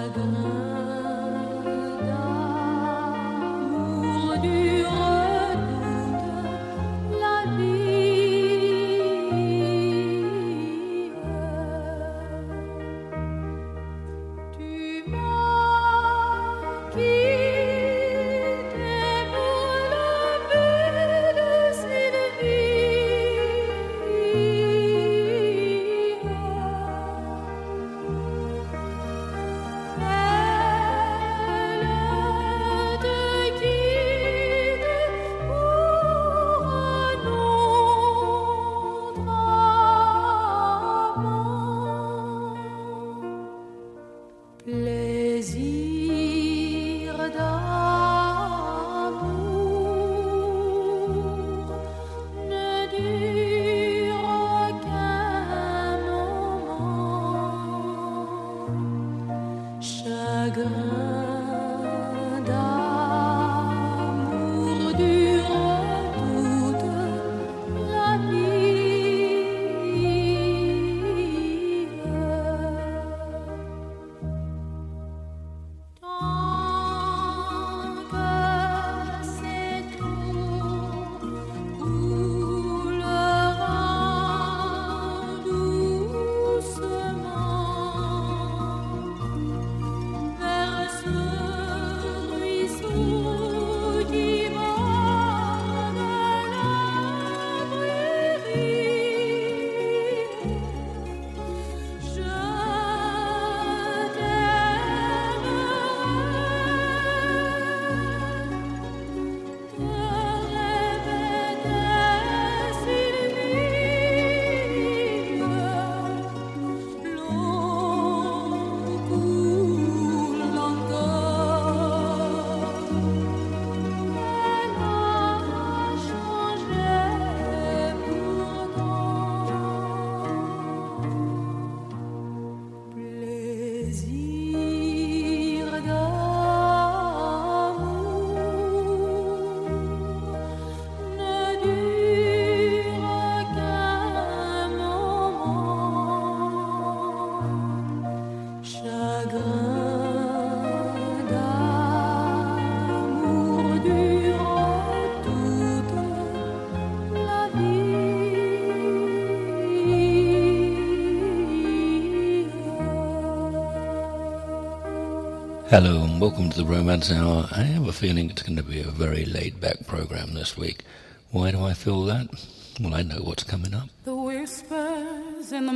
Hello and welcome to the Romance Hour. I have a feeling it's going to be a very laid-back program this week. Why do I feel that? Well, I know what's coming up. The whispers in the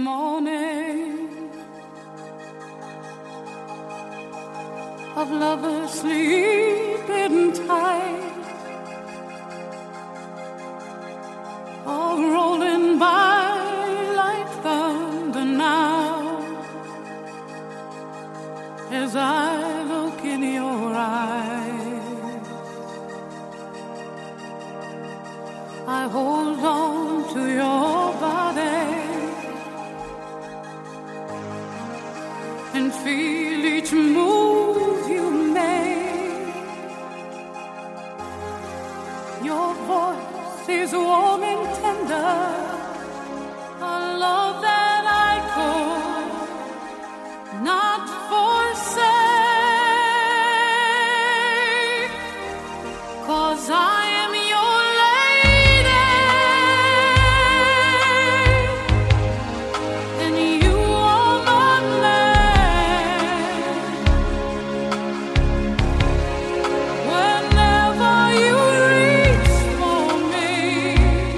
morning of lovers sleeping tight are rolling by like thunder now as I look in your eyes. I hold on to your body and feel each move you make. Your voice is warm and tender, a love that I could not forsake, 'cause I am your lady and you are my man. Whenever you reach for me,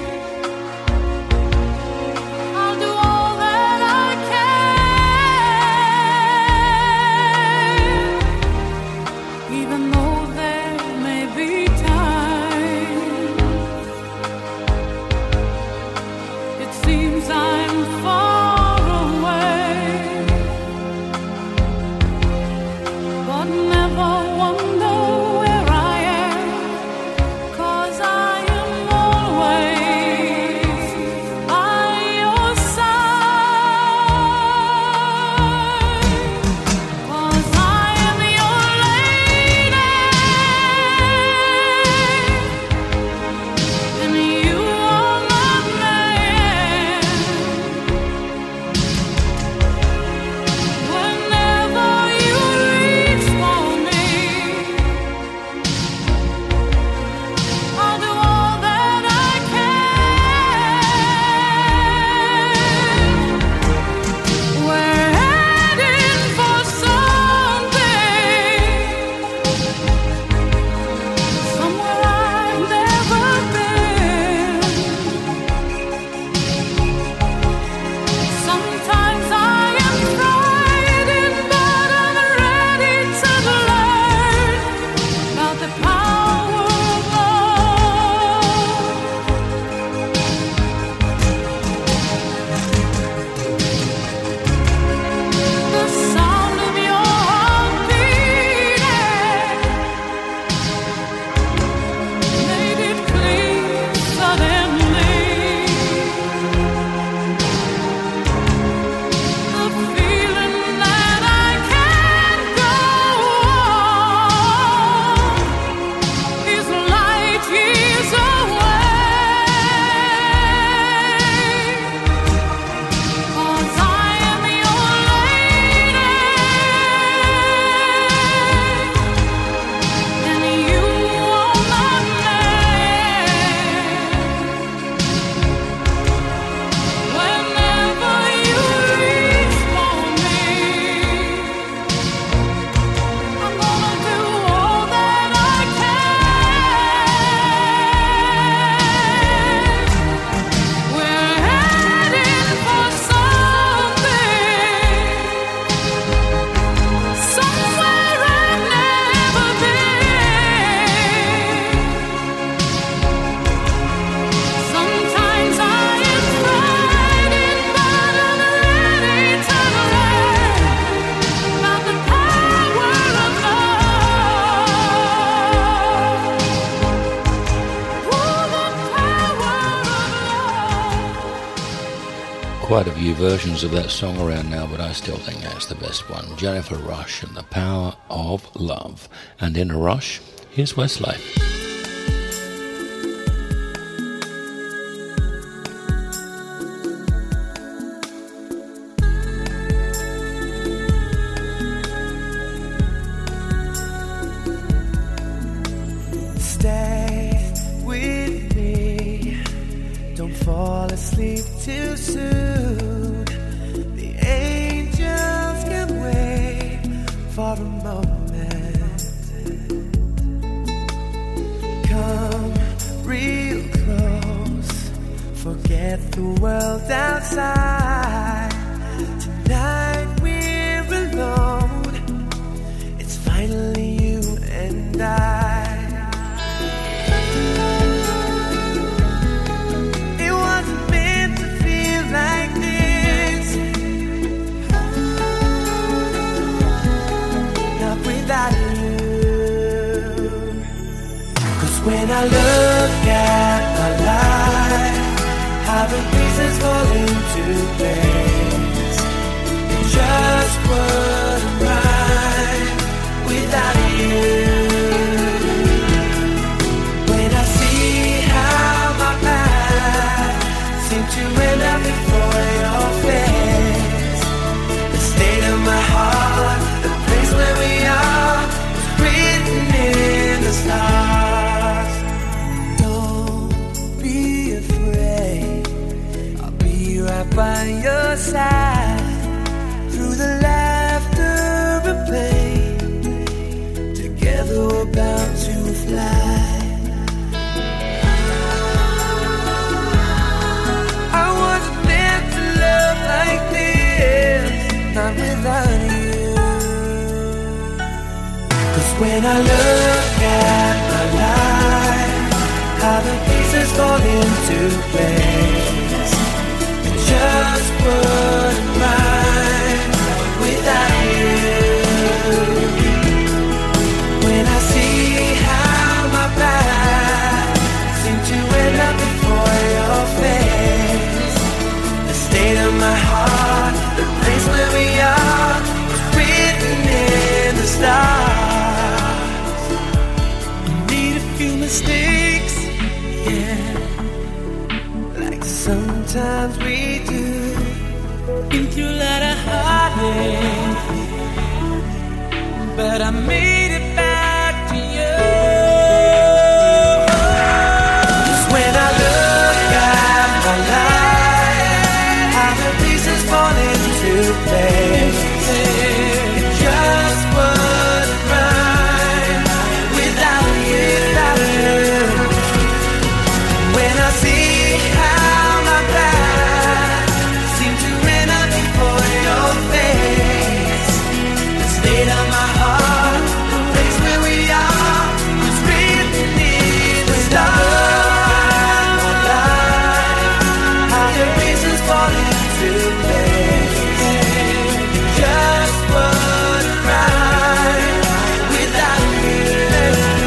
quite a few versions of that song around now, but I still think that's the best one. Jennifer Rush and The Power of Love. And in a rush, here's Westlife. Fall asleep too soon. The angels can wait for a moment. Come real close. Forget the world outside. Tonight we're alone. It's finally you and I. Like this, not without you. 'Cause when I look at my life, how the pieces fall into place, it just wouldn't right without you. When I see how my path seemed to end up before your face, the state of my heart, the place where we are, was written in the stars. Don't be afraid, I'll be right by your side, through the laughter and pain, together we're bound to fly. Like this, not without you. 'Cause when I look at my life, how the pieces fall into place, it just wouldn't right without you. When I see how my path seemed to end up before your face, the state of my heart, the place where we are, was written in the stars. We made a few mistakes, yeah, like sometimes we do. Been through a lot of heartache, but I made it back to you. 'Cause when I look at my life, fall into place, it just wouldn't right without you. When I see how my path seemed to end up before your face, the state of my heart, the place where we are, was written in the stars. How the pieces fall into place, just wouldn't right without you.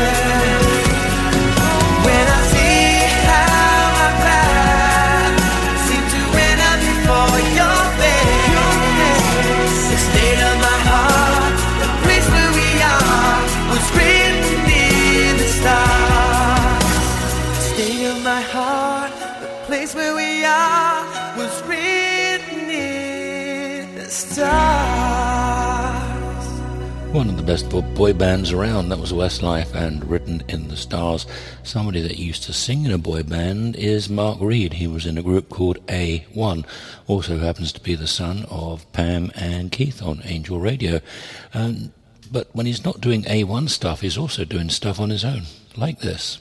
When I see how my path seemed to end up before your face, the state of my heart, the place where we are, was written in the stars. The state of my heart, the place where we are, was written in the stars. One of the best boy bands around, that was Westlife and Written in the Stars. Somebody that used to sing in a boy band is Mark Reed. He was in a group called A1. Also happens to be the son of Pam and Keith on Angel Radio. But when he's not doing A1 stuff, he's also doing stuff on his own, like this.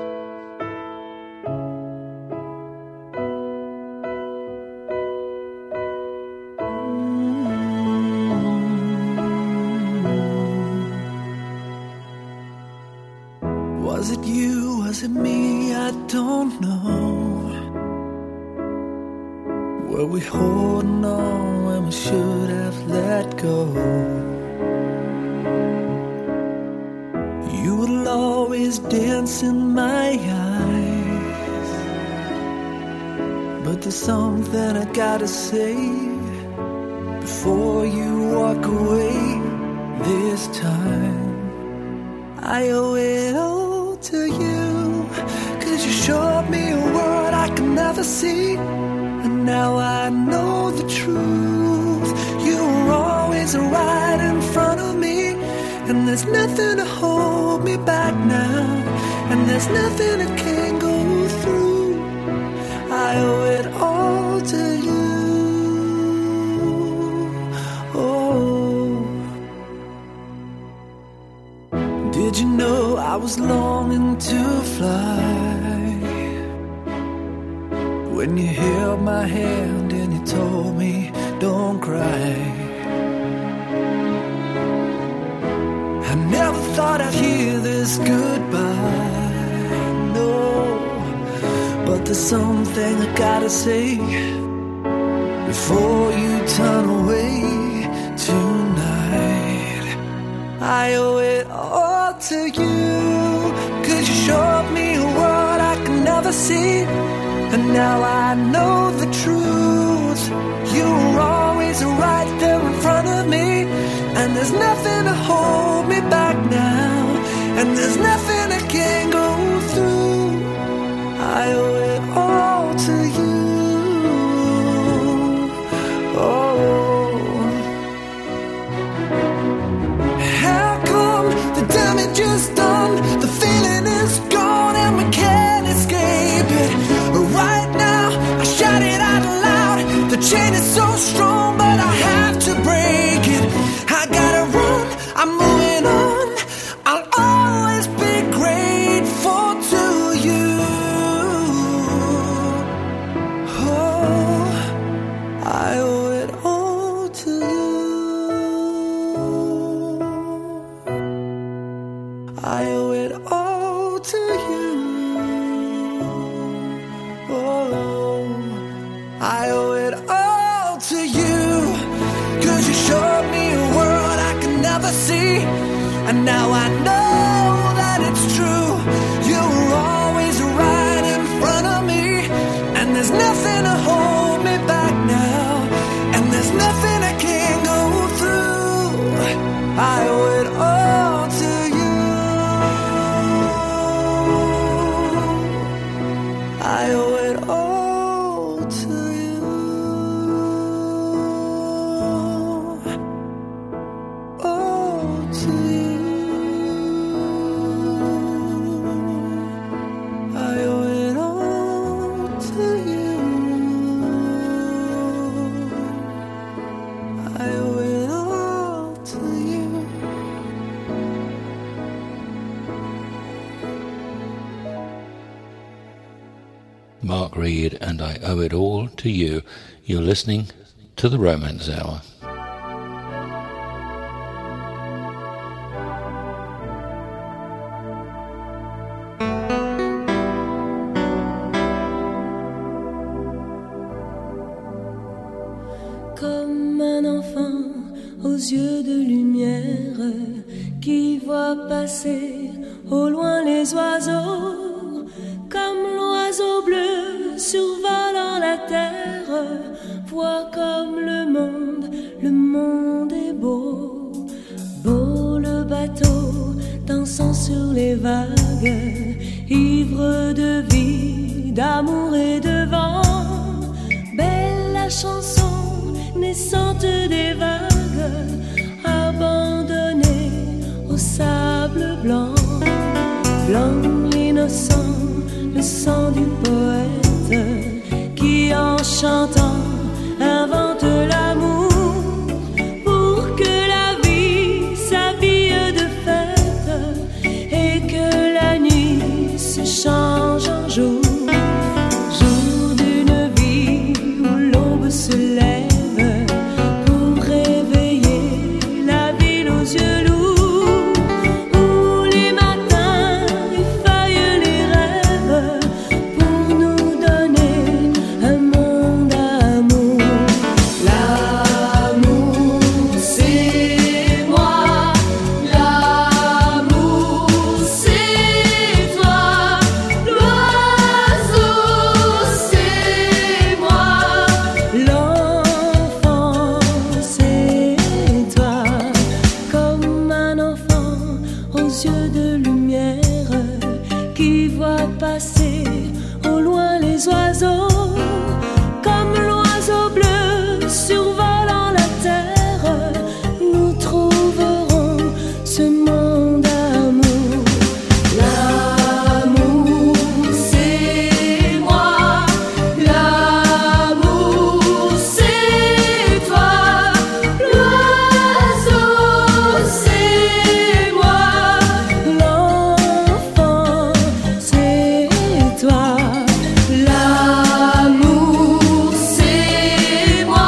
Was it you, was it me, I don't know. Were we holding on when we should have let go? You will always dance in my eyes, but there's something I gotta say before you walk away. This time I owe it all to you, 'cause you showed me a world I could never see, and now I know the truth. You were always right in front of me, and there's nothing to hold me back now, and there's nothing I can't go through. I owe it all to you. Oh, did you know I was longing to fly when you held my hand and you told me don't cry? I never thought I'd hear this goodbye, no, but there's something I gotta say before you turn away tonight. I owe it all to you, 'cause you showed me a world I could never see, and now I know the truth. You were always right there in front of me, and there's nothing to hold me back now, and there's nothing I can't go through. I owe it all to you. Oh, how come the damage is done, the feeling is gone, and we can't escape it? Right now, I shout it out loud. The chain is so strong, but I have to break it. I gotta run, I'm moving on. I'll always be grateful to you. Oh, I owe it all to you. I owe it all to you. Oh, I owe it all to you, 'cause you showed me a world I could never see, and now I know that it's true. You were always right in front of me, and there's nothing to hold me back now, and there's nothing I can't go through. I owe it all to you. I owe it all to you. All to you. I owe it all to you. I owe it all to you. Mark Reed and I Owe It All to You. You're listening to the Romance Hour. Comme un enfant aux yeux de lumière qui voit passer au loin les oiseaux, comme l'oiseau bleu survolant la terre, voit comme le monde est beau. Beau le bateau dansant sur les vagues, ivre de vie, d'amour et de vent. Belle la chanson naissante des vagues, abandonnée au sable blanc. Blanc l'innocent, le sang du poète, qui en chantant invente l'amour, pour que la vie s'habille de fête et que la nuit se change en jour. Jour d'une vie où l'aube se lève pour réveiller la ville aux yeux lourds, où les matins effeuillent les rêves pour nous les oiseaux, comme l'oiseau bleu survolant la terre, nous trouverons ce monde d'amour. L'amour, c'est moi, l'amour, c'est toi, l'oiseau, c'est moi, l'enfant, c'est toi. L'amour, c'est moi,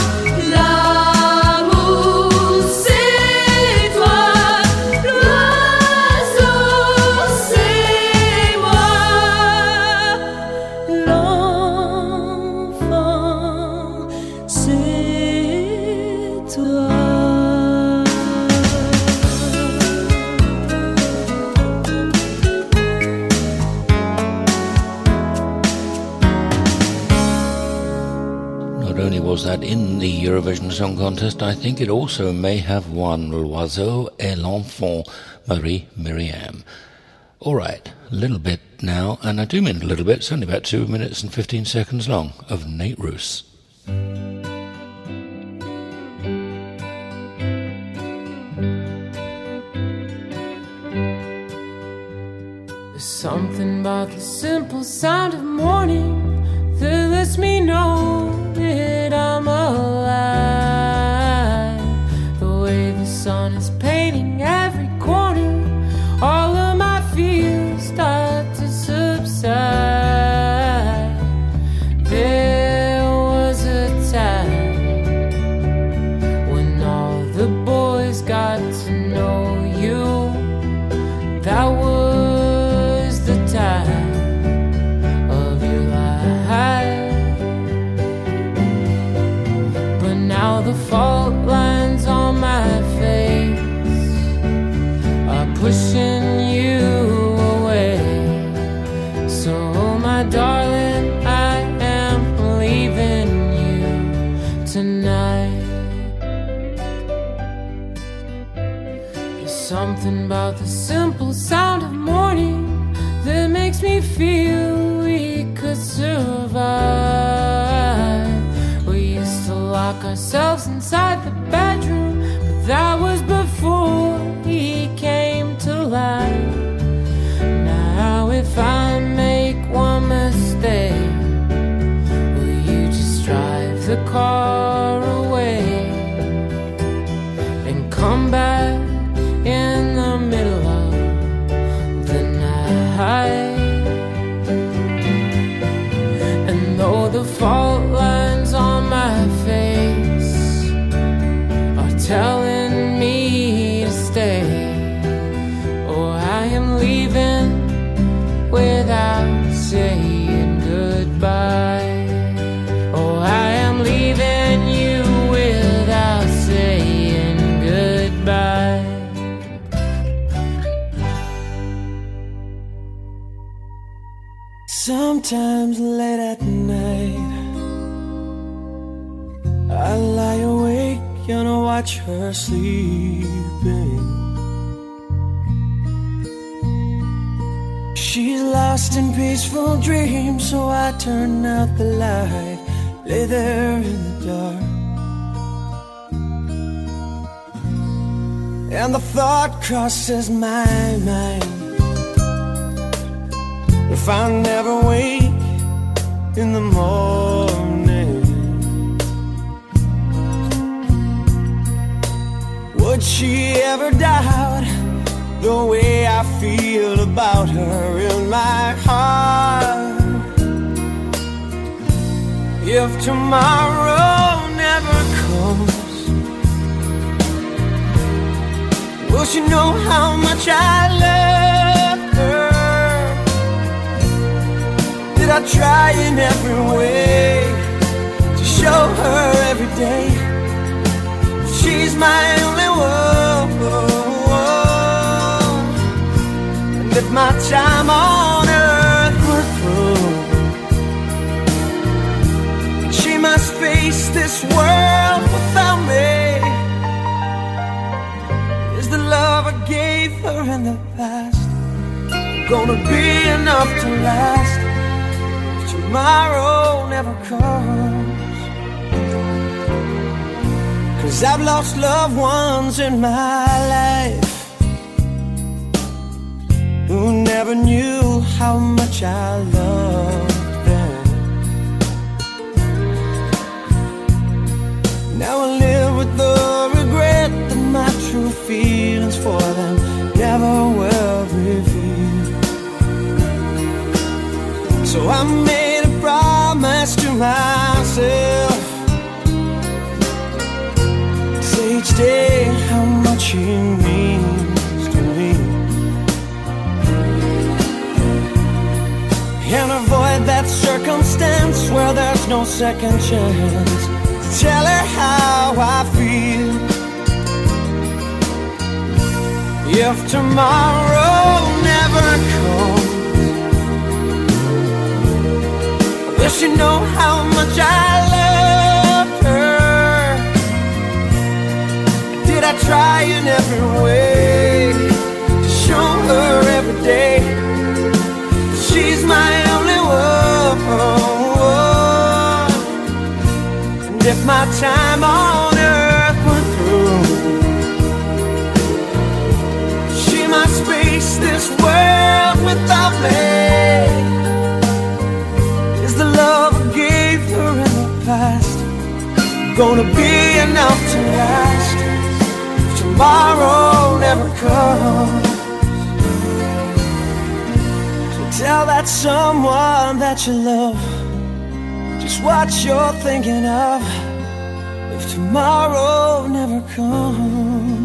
l'amour, c'est toi, l'oiseau, c'est moi, l'enfant, c'est toi. Not only was that in the Eurovision Song Contest, I think it also may have won L'Oiseau et l'Enfant, Marie-Myriam. All right, a little bit now, and I do mean a little bit, it's only about 2 minutes and 15 seconds long, of Nate Roos. There's something about the simple sound of morning that lets me know that I'm alive. The way the sun is painting every corner, all of my fears start to subside. There was a time when all the boys got to know you. That was the time of your life. But now the fault lines on my face are pushing you away. So my darling, I am leaving you tonight. There's something about the simple sound of morning that makes me feel we could survive. We used to lock ourselves inside the bedroom, but that was before he came to life. Now if I make one mistake, will you just drive the car away and come back in the middle of the night? And though the fault lines on my face are telling me to stay, oh, I am leaving without saying goodbye. Oh, I am leaving you without saying goodbye. Sometimes late at night, I lie awake and I watch her sleeping. She's lost in peaceful dreams, so I turn out the light, lay there in the dark. And the thought crosses my mind, if I never wake in the morning, would she ever doubt the way I feel about her in my heart? If tomorrow never comes, will she know how much I love her? Did I try in every way to show her every day she's my only one? And if my time on earth were through, she must face this world without me, is the love I gave her in the past gonna be enough to last? She tomorrow never comes. 'Cause I've lost loved ones in my life who never knew how much I loved them. Now I live with the regret that my true feelings for them never will reveal. So I made a promise to myself, say each day how much he means to me, and avoid that circumstance where there's no second chance. Tell her how I feel. If tomorrow never comes, I wish you know how much I loved her. Did I try in every way to show her every day she's my only one? And if my time on earth were through, she must face this world without me. Is the love I gave her in the past gonna be enough to last if tomorrow never comes? Tell that someone that you love just what you're thinking of if tomorrow never comes.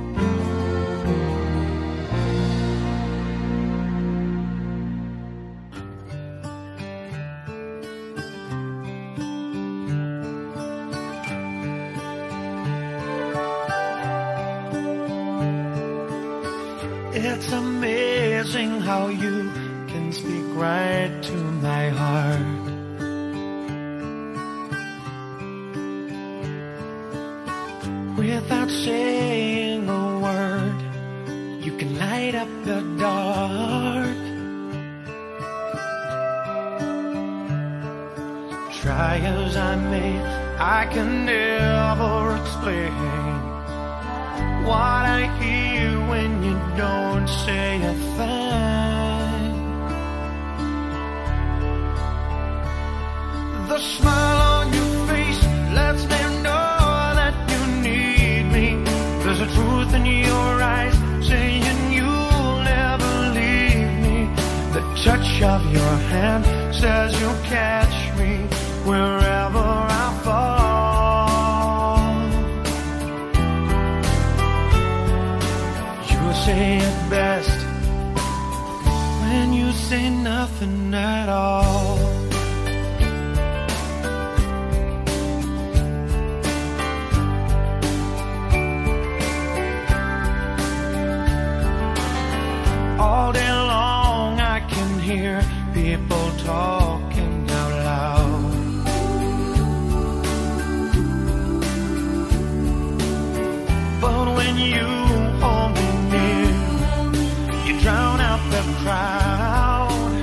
It's amazing how you can speak right to my heart. Without saying a word, you can light up the dark. Try as I may, I can never explain what I hear when you don't say a thing. The smile on your face lets me know that you need me. There's a truth in your eyes saying you'll never leave me. The touch of your hand says you'll catch me wherever I fall. You say it best when you say nothing at all. All day long I can hear people talking out loud. But when you hold me near, you drown out the crowd.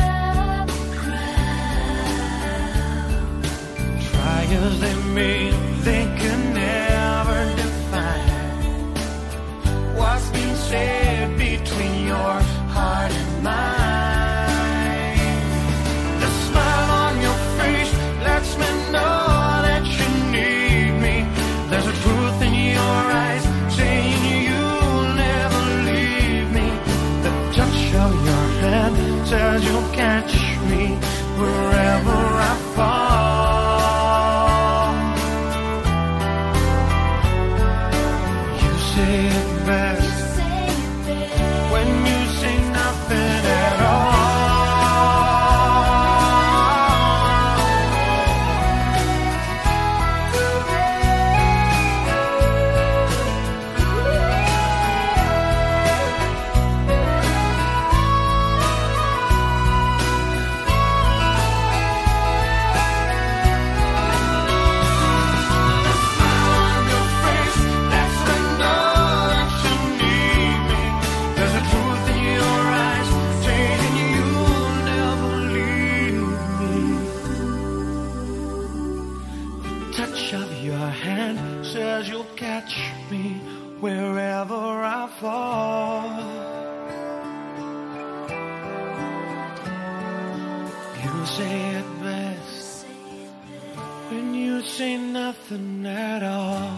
Try as they may, they can never define what's been said between your heart and mine. The smile on your face lets me know that you need me. There's a truth in your eyes saying you'll never leave me. The touch of your hand says you'll catch me wherever I fall. You say it best when you say nothing at all. say it best when you say nothing at all.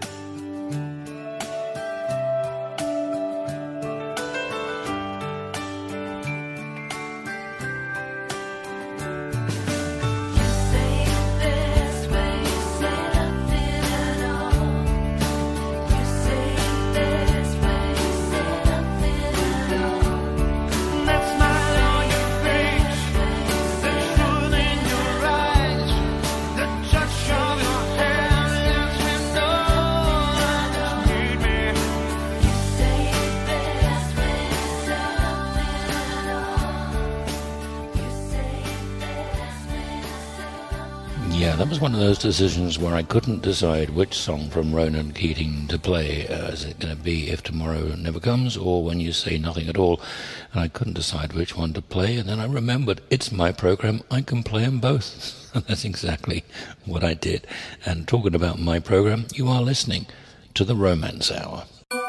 Yeah, that was one of those decisions where I couldn't decide which song from Ronan Keating to play. Is it going to be If Tomorrow Never Comes or When You Say Nothing at All? And I couldn't decide which one to play. And then I remembered, it's my program, I can play them both. And that's exactly what I did. And talking about my program, you are listening to the Romance Hour.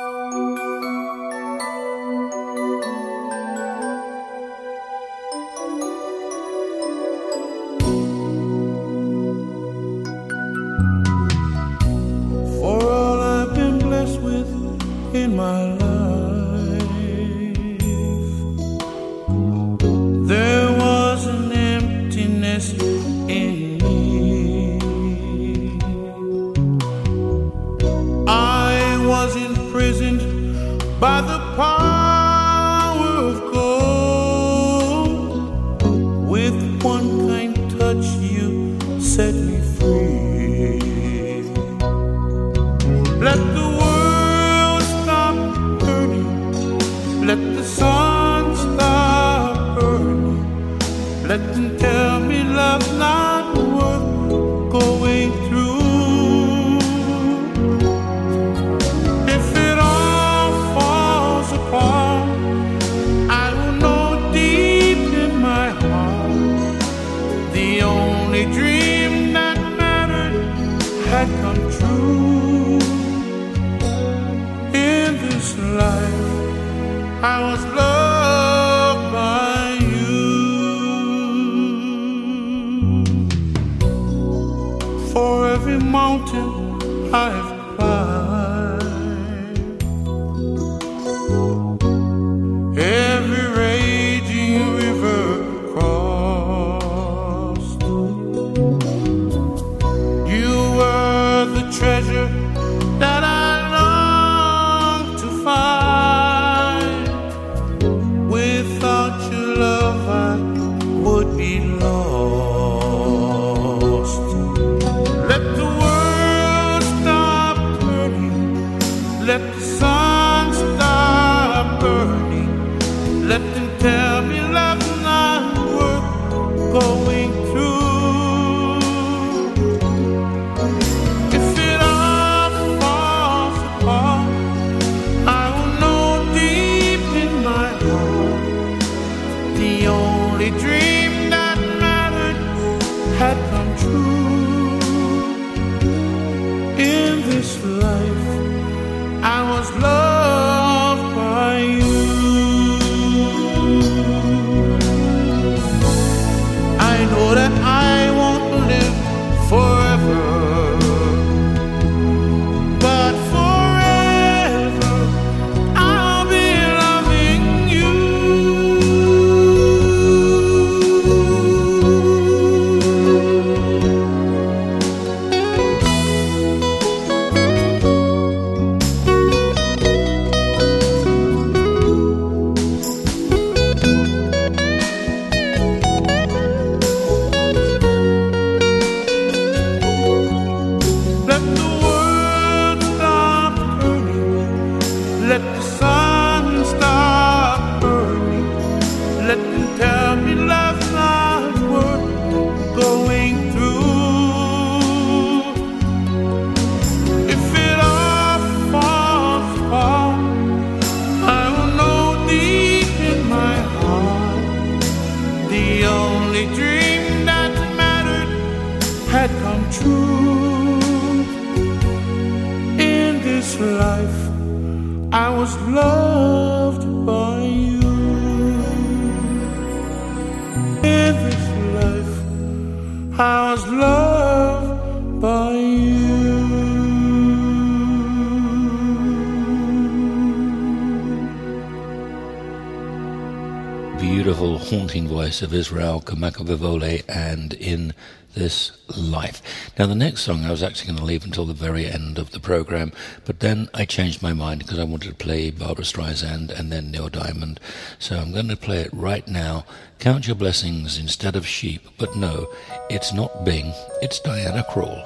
In my life, there was an emptiness in me. I was imprisoned by the power of gold. With one kind touch, you set me free. Let the let the sun stop burning. Let them tell me love's not worth going through. If it all falls apart, I will know deep in my heart the only dream that mattered had come true. In this life I was loved by you. For every mountain I've climbed, every raging river crossed, you were the treasure that I longed to find. Without your love, I would be lost. Let the world stop turning. Let the sun stop burning. Let them tell me love's not worth going through. If it all falls apart, I will know deep in my heart the only dream that mattered had come true. In this life, I was loved by you. I know that I won't live forever, but forever I'll be loving you. Let the world stop turning. Let the sun stop burning. Let them tell me love's not worth going through. If it all falls apart, I will know deep in my heart the only dream that mattered had come true. In this life, I was loved by you. In this life, I was loved by you. Beautiful, haunting voice of Israel Kamakawiwo'ole and In This Life. Now, the next song I was actually going to leave until the very end of the program, but then I changed my mind because I wanted to play Barbra Streisand and then Neil Diamond. So I'm going to play it right now. Count Your Blessings instead of Sheep. But no, it's not Bing, it's Diana Krall.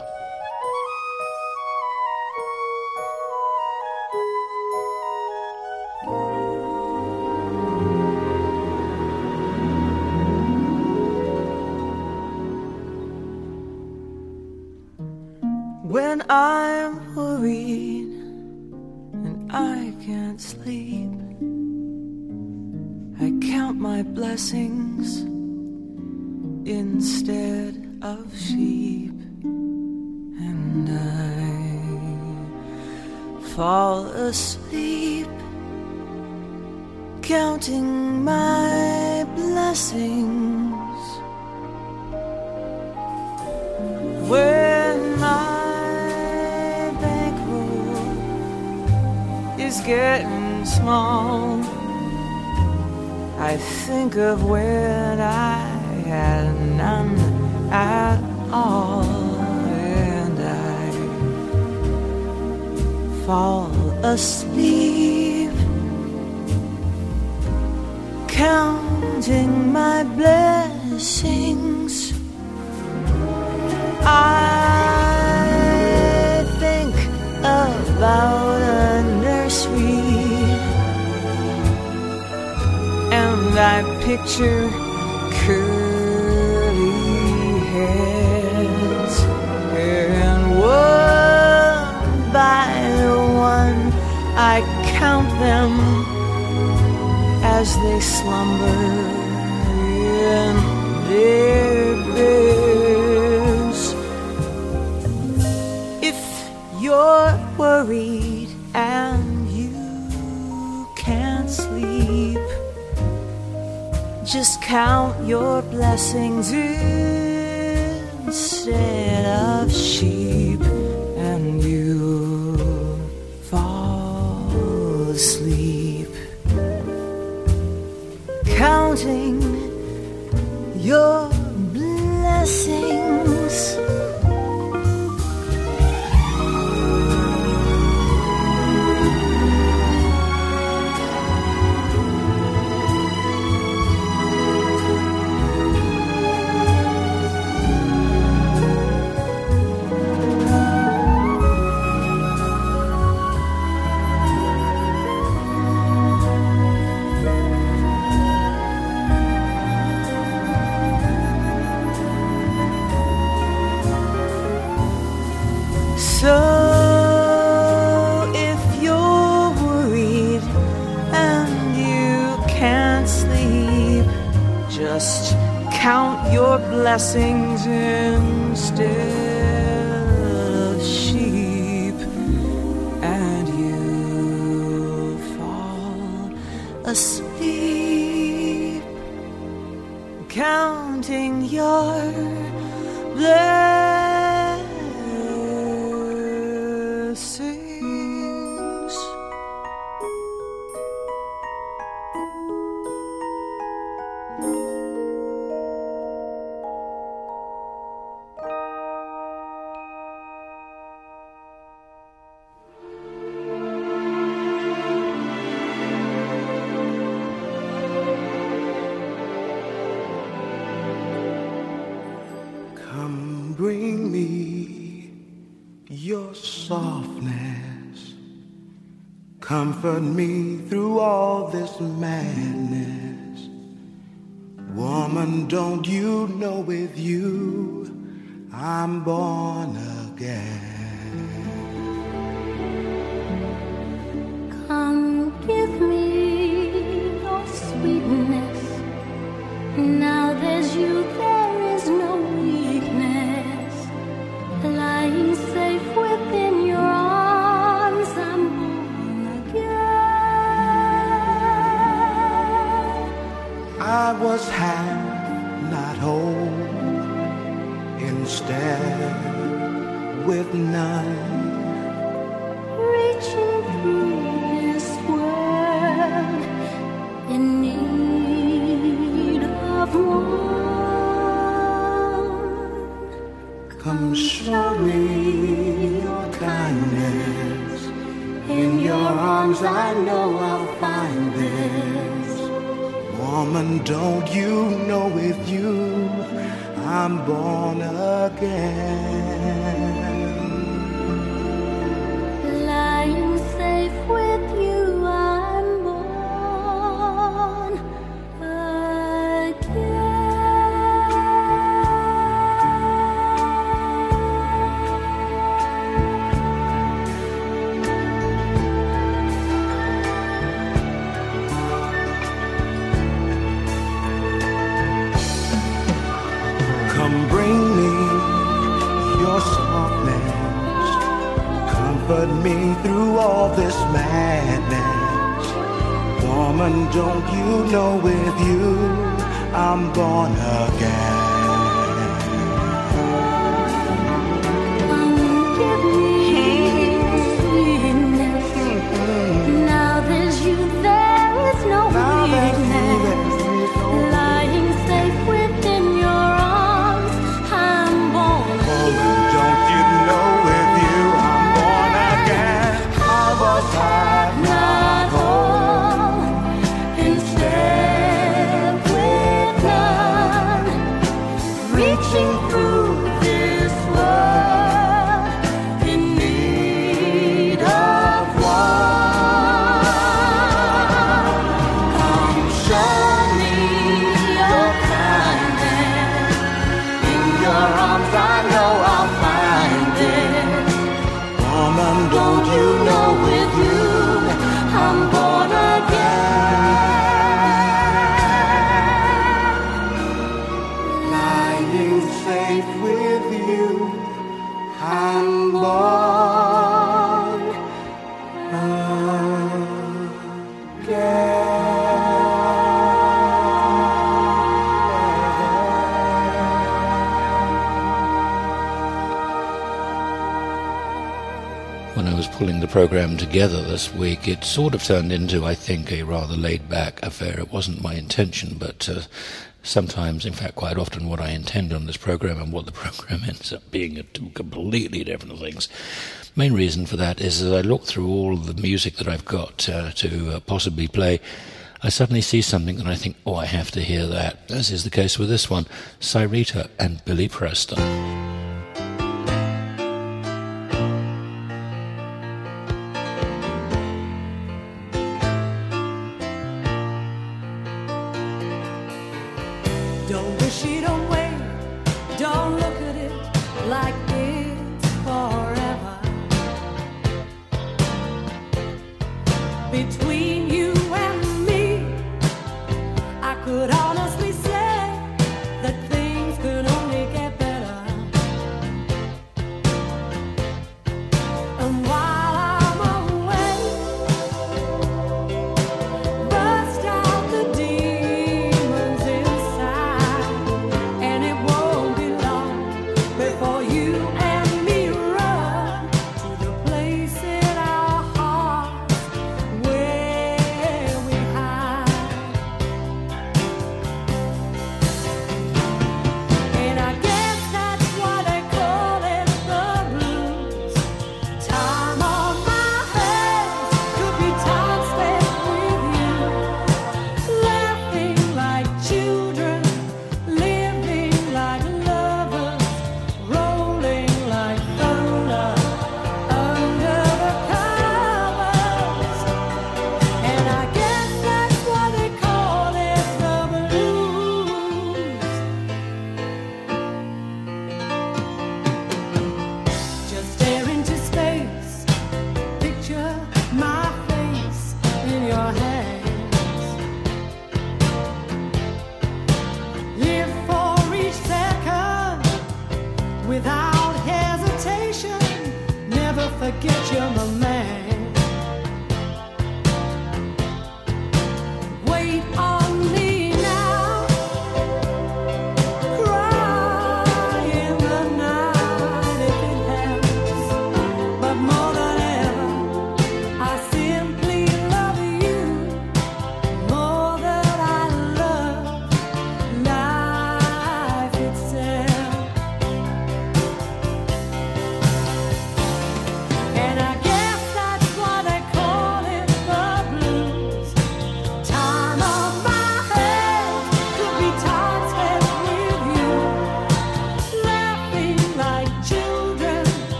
When I'm worried and I can't sleep, I count my blessings instead of sheep, and I fall asleep counting my blessings. When my bankroll is getting small, I think of when I had none at all, and I fall asleep counting my blessings. I think about a nursery, and I picture curly heads, and one by one I count them as they slumber in their beds. If you're worried and you can't sleep, just count your blessings instead of sheep, and you'll fall asleep counting your blessings. So if you're worried and you can't sleep, just count your blessings instead of sheep, and you fall asleep counting your blessings. Come bring me your softness, comfort me through all this madness. Woman, don't you know with you I'm born again. Come give me your sweetness. Now there's you, there is no weakness. Lying safe within your arms, I'm born again. I was half, not whole, instead with none. Reaching through this world in need of one. Come show me your kindness. In your arms I know I'll find this. Woman, don't you know with you I'm born again. Lying safe with you, I'm born again. Come bring me your softness, comfort me through all this madness. Woman, don't you know with you I'm born again. Give me sweetness. Now there's you, there is no weakness. Lying safe within your arms, I'm born Woman, don't you know with you I'm born again. I was half not whole, instead with none. Reaching through this world in need of one. Come show me your kindness. In your arms I know I'll find it. woman, don't you know with you I'm born again. lying safe with you I'm born When I was pulling the program together this week, it sort of turned into, I think, a rather laid-back affair. It wasn't my intention, but sometimes, in fact, quite often, what I intend on this program and what the program ends up being are two completely different things. Main reason for that is as I look through all the music that I've got to possibly play, I suddenly see something and I think, oh, I have to hear that. As is the case with this one, Syreeta and Billy Preston. Don't wish it away. Don't look at it like it's forever. Between you and me, I could honestly say that things could only get better.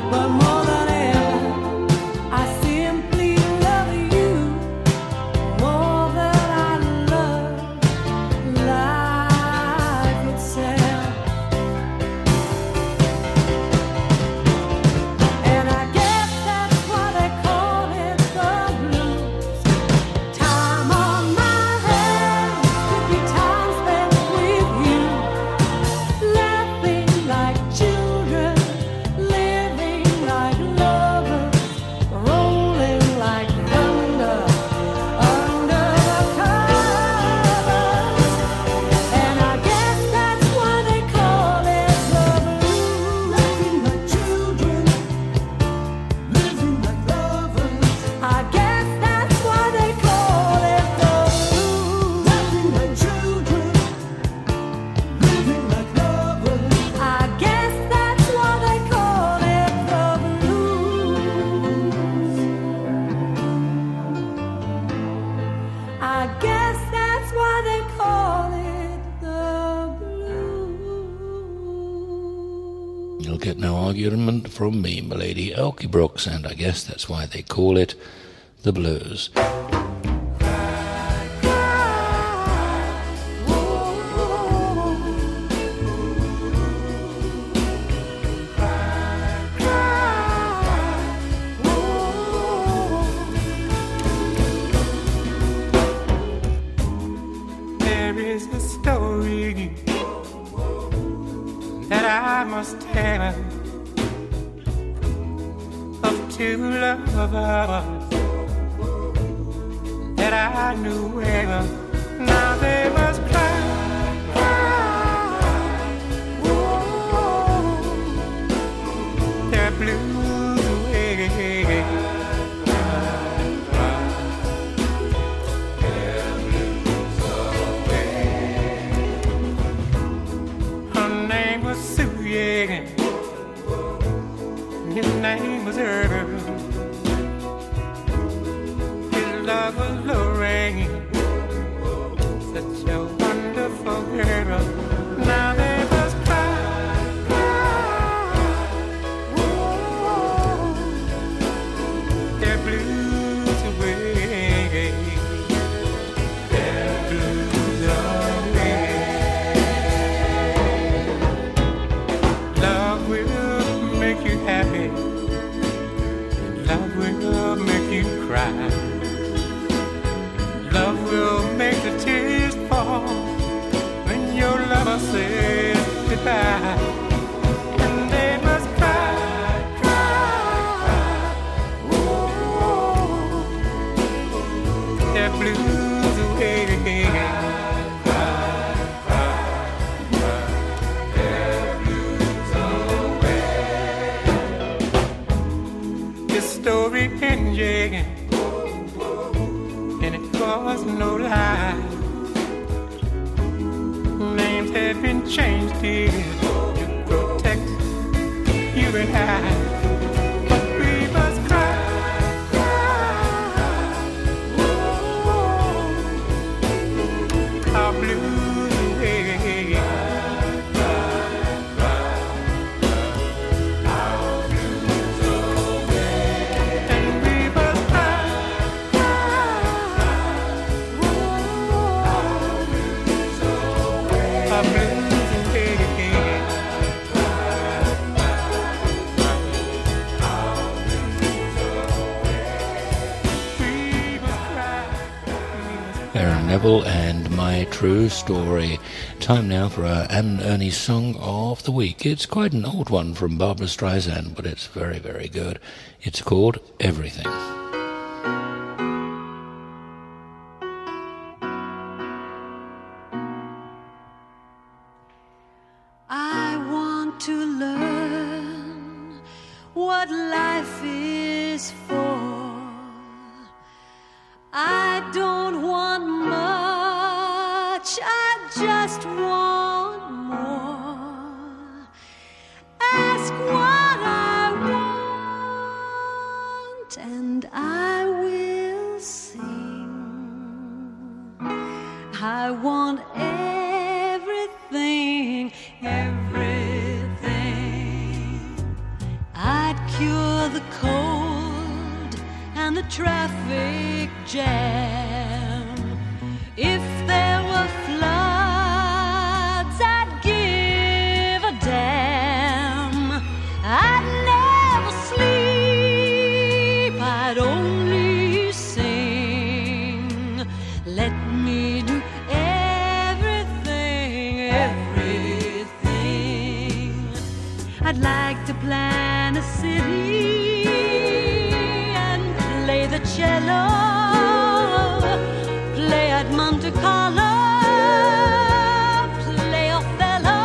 but more than ever, I simply love you more than I love life itself. And I guess that's why they call it the blues. Time on my hands, 50 times spent with you, laughing like children, living like lovers, rolling like thunder under the covers. And I guess that's why they call it the blues. Living like children, living like lovers. I guess that's why they call it the blues. Living like children, living like lovers. I guess that's why they call it the blues. I guess that's why they call it the blues. You'll get no argument from me, milady. Elkie Brooks, and I guess that's why they call it the blues. There is a story that I must tell of two lovers that I knew well. Now they must cry, their blues away. Her name was Sue, yeah. His name was Earl. His love was Lorraine. Such a wonderful girl. Now they must cry, their blues away. Their blues away. Love will make you happy. Love will make you cry. Love will make the tears fall when your lover says goodbye. And they must cry, their blues away. This story ended, and it was no lie. Names had been changed here to protect you and I. But we must cry, our blues away. And we must cry, our blues away. Aaron Neville and My True Story. Time now for our Anne Ernie Song of the Week. It's quite an old one from Barbara Streisand, but it's very, very good. It's called Everything. I want to learn what life is for. I don't want much, I just want more. Ask what I want and I will sing. I want everything, everything. I'd cure the cold and the traffic jam. If there were floods, I'd give a damn. I'd never sleep, I'd only sing. Let me do everything, everything. I'd like to plan a city and play the cello, play at Monte Carlo, play Othello,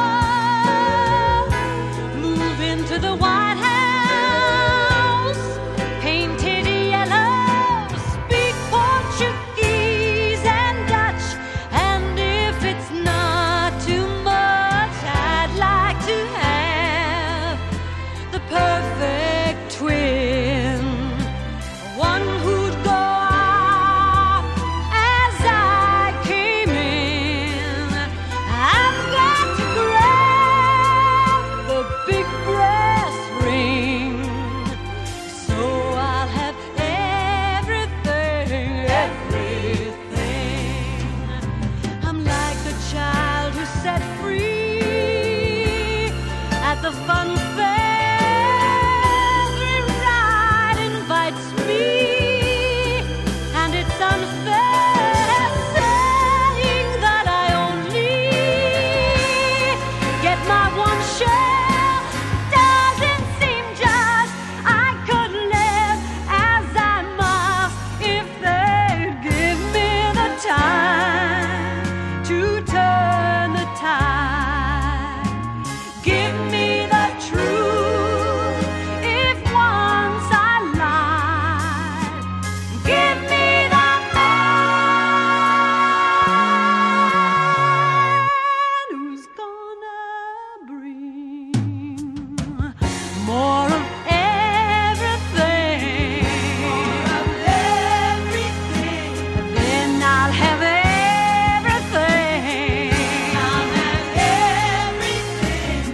move into the White House, painted yellow, speak Portuguese and Dutch, and if it's not too much, I'd like to have the perfect twin, one who'd go off as I came in. I've got to grab the big brass ring, so I'll have everything, everything. I'm like a child who's set free at the fun fair. Every ride invites me, and it's unfair saying that I only get my one share. Doesn't seem just. I could live as I must if they'd give me the time to turn the tide. Give me the truth if once I lied. Give me the man who's gonna bring more of everything. More of everything. Then I'll have everything. I'll have everything.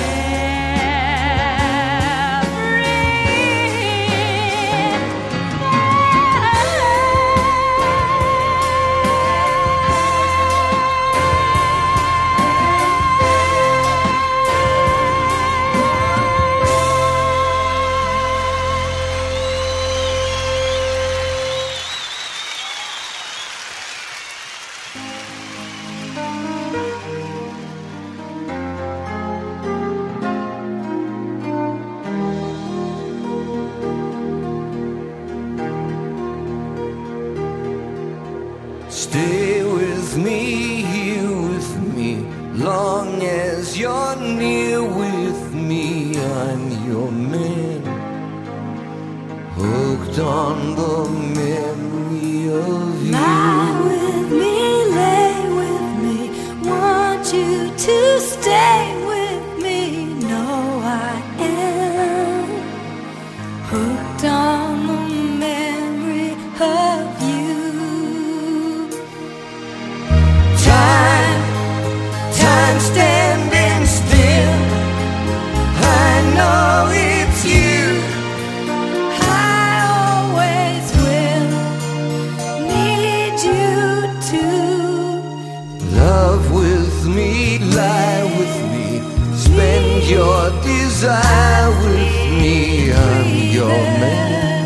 Stay with me, here with me, long as you're near with me. I'm your man, hooked on the memory of you. Lie with me, lay with me, want you to stay with me. No, I am hooked on the memory of you. Time standing still, I know it's you. I always will need you to Love with me, lie with me, spend your desire with me. I'm your man,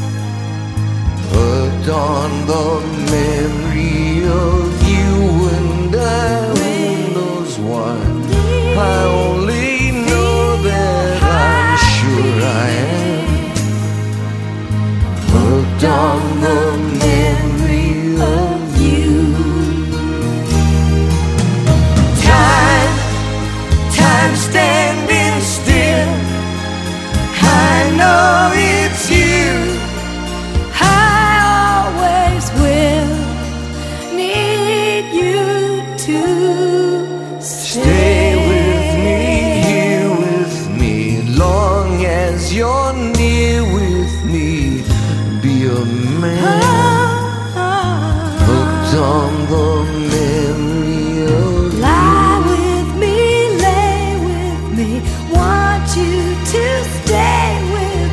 hooked on the memory of you, and I knows why. I only know that I'm sure I am hooked on the memory of you. Time standing still, I know it's you. I always will need you to Stay with me, here with me, long as you're near with me. Be a man, hooked on the memory of Lie with me, lay with me, want you to stay with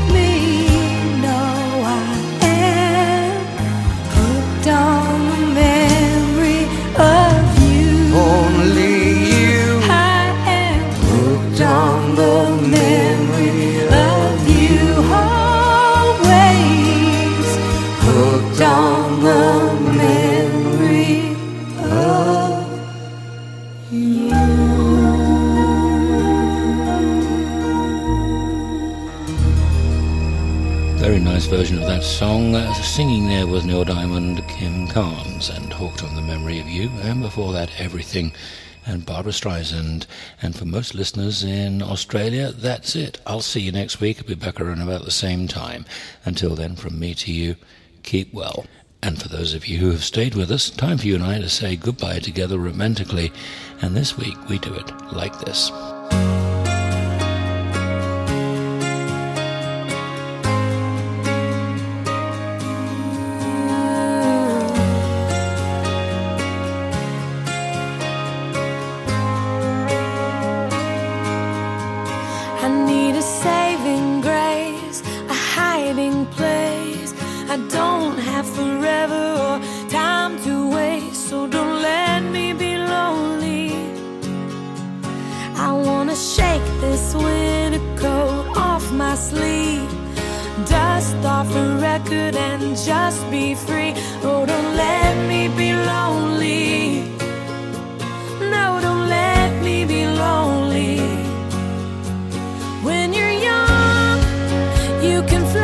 ways, hooked on the memory of you. Very nice version of that song. Singing there was Neil Diamond, Kim Carnes, and Hooked on the Memory of You. And before that, Everything and Barbara Streisand. And for most listeners in Australia, that's it. I'll see you next week. I'll be back around about the same time. Until then, from me to you, keep well. And for those of you who have stayed with us, time for you and I to say goodbye together romantically. And this week, we do it like this. Just be free. Oh, don't let me be lonely. No, don't let me be lonely. When you're young, you can fly.